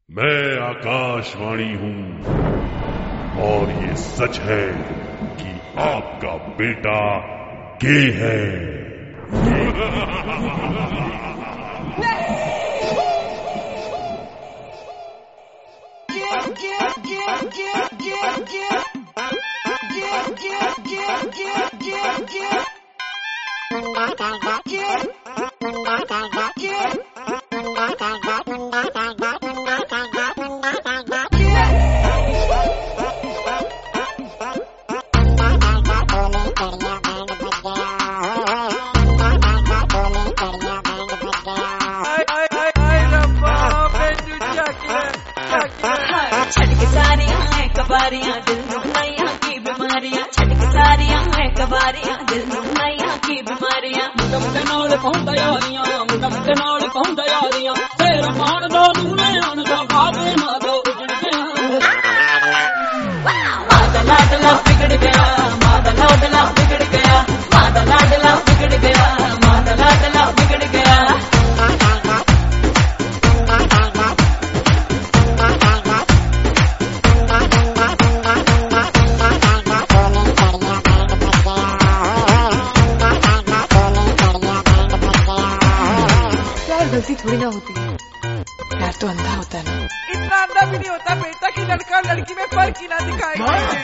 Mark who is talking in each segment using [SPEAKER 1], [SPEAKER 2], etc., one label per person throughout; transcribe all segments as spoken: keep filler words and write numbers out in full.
[SPEAKER 1] मैं आकाशवाणी हूं और ये सच है कि आपका बेटा गे है।
[SPEAKER 2] छटक सारियां हैं कबारियां दिल नैया की बीमारियां, छटक सारियां हैं कबारियां दिल नैया की बीमारियां।
[SPEAKER 3] मुदम के नाल पहुंचा यारियां, मुदम के नाल पहुंचा यारियां, तेरा मान दो दूने आन दा भावे ना दो उजड़ गया।
[SPEAKER 2] मादा लाडला बिगड़ गया, मादा लाडला बिगड़ गया, मादा लाडला बिगड़ गया, मादा लाडला बिगड़ गया।
[SPEAKER 4] गलती थोड़ी ना होती है, प्यार तो अंधा होता है ना।
[SPEAKER 3] इतना अंधा भी नहीं होता बेटा कि लड़का लड़की में फर्क ही ना दिखाए।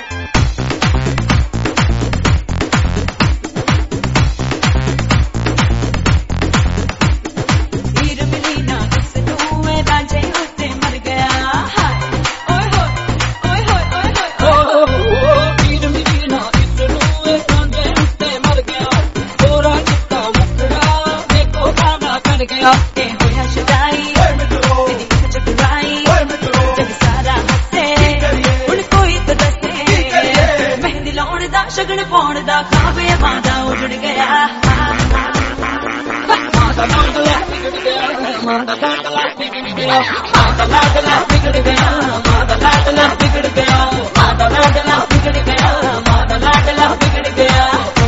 [SPEAKER 2] हीर मिली ना किस धुएं रांझे होते मर गया। हाय ओए होए ओए होए ओए होए
[SPEAKER 3] हीर मिली ना किस धुएं रांझे होते मर गया। गोरा चिट्टा मुखड़ा देखो गाना कर गया।
[SPEAKER 2] ए होया शुदाई तेरी चटुराई जग सारा हसे हुण कोई तो दसे। मेहंदी लाउण दा शगन पाउण दा खावे वादा उजड़ गया।
[SPEAKER 3] मादा लाडला बिगड़ गया, मादा लाडला बिगड़ गया,
[SPEAKER 2] मादा लाडला बिगड़ गया, मादा लाडला बिगड़ गया, मादा लाडला बिगड़ गया, मादा लाडला बिगड़ गया।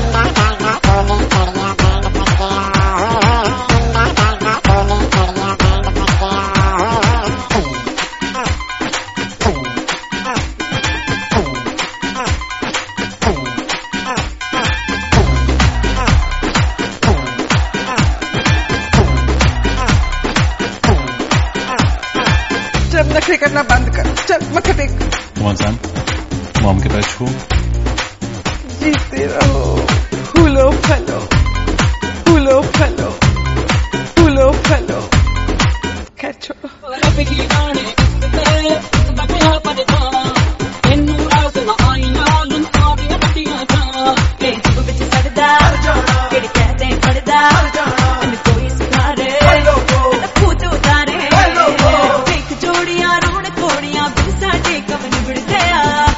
[SPEAKER 3] जब नखरे करना बंद कर, चल मत्था टेक।
[SPEAKER 5] मोहन मॉम के पैर छू।
[SPEAKER 3] जीते रहो फूलो फलो, फूलो फलो, फूलो फलो। खैर छोड़ो। रब की गाने किसते बकिया परेशान, इन्नू रास ना आईना लुन आदियां बटियां था।
[SPEAKER 2] ए जब विच सड़दा केड़ी कहते पड़दा इन कोई सिखारे भूत उतारे। देख जोड़ियां रोण कोड़ियां बिन साडे कब निबड़ गया।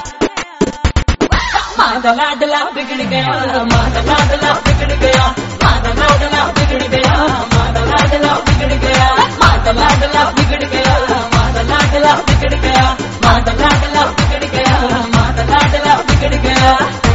[SPEAKER 2] मादा लाडला बिगड़ गया, मादा लाडला बिगड़ गया, मादा लाडला बिगड़ गया, मादा लाडला बिगड़ गया, मादा लाडला बिगड़ गया, मादा लाडला बिगड़ गया, मादा लाडला बिगड़ गया, मादा लाडला बिगड़ गया।